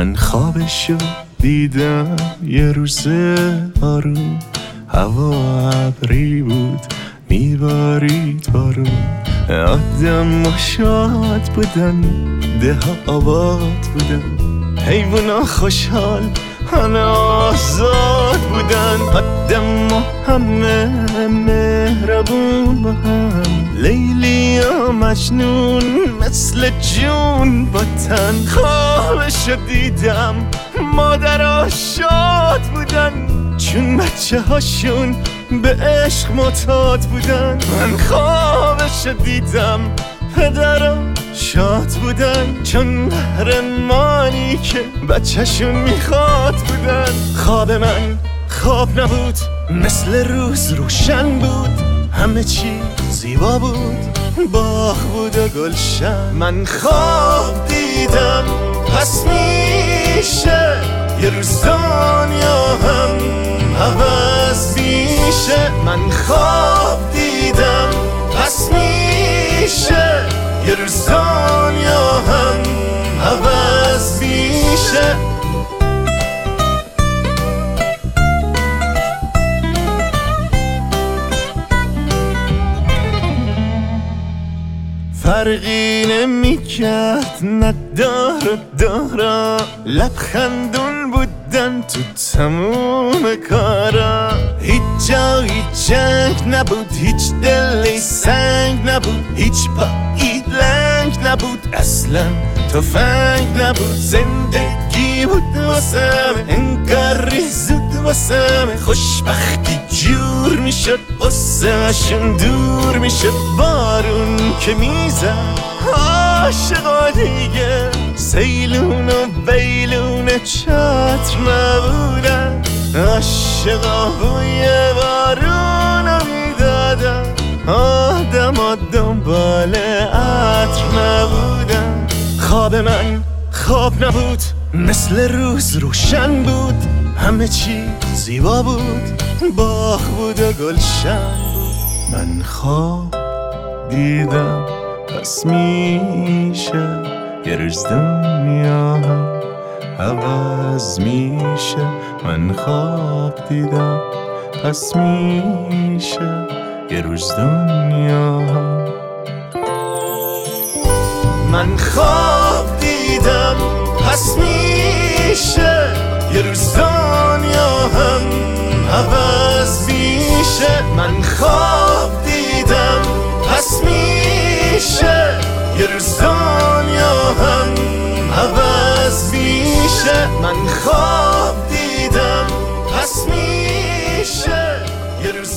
من خوابشو دیدم یه روز آروم، هوا ابری بود میبارید بارون، آدم شاد بودن، ده ها آباد بودن، حیونا خوشحال همه آزاد بودن، آدم همه مهربون با هم، لیلی و مجنون مثل جون با تن. خوابشو دیدم مادرها شاد بودن، چون بچه هاشون به عشق معتاد بودن. من خوابشو دیدم پدرها شاد بودن، چون قهرمانی که بچه‌شون میخواد بودن. خواب من خواب نبود، مثل روز روشن بود، همه چی زیبا بود، باغ بود و گلشن. من خواب دیدم پس میشه یه روز دنیا هم عوض میشه. من خواب دیدم پس میشه یه روز دنیا هم عوض میشه. فرقی نمیکرد ندار و دارا، لبخندون بودن تو تموم کارا. هیچ جایی جنگ نبود، هیچ دلی سنگ نبود، هیچ پایی لنگ نبود، اصلا تفنگ نبود. زندگی بود واسم انگاری زود واسم، خوشبختی جور میشد واسمشون دور میشد. بارون که میزد عاشقا دیگه، سیلون و بیلون چتر نبودن، عاشقا بوی بارونو میدادن، آدما دنبال عطر نبودن. خواب من خواب نبود، مثل روز روشن بود، همه چی زیبا بود، باغ بود و گلشن بود. من خواب دیدم پس میشه یه روز دنیا هم عوض میشه. من خواب دیدم پس میشه یه روز دنیا هم. من خواب دیدم پس میشه یه روز دنیا هم عوض میشه. من خواب دیدم پس میشه یه روز دنیا هم عوض میشه. من خواب دیدم پس میشه یه روز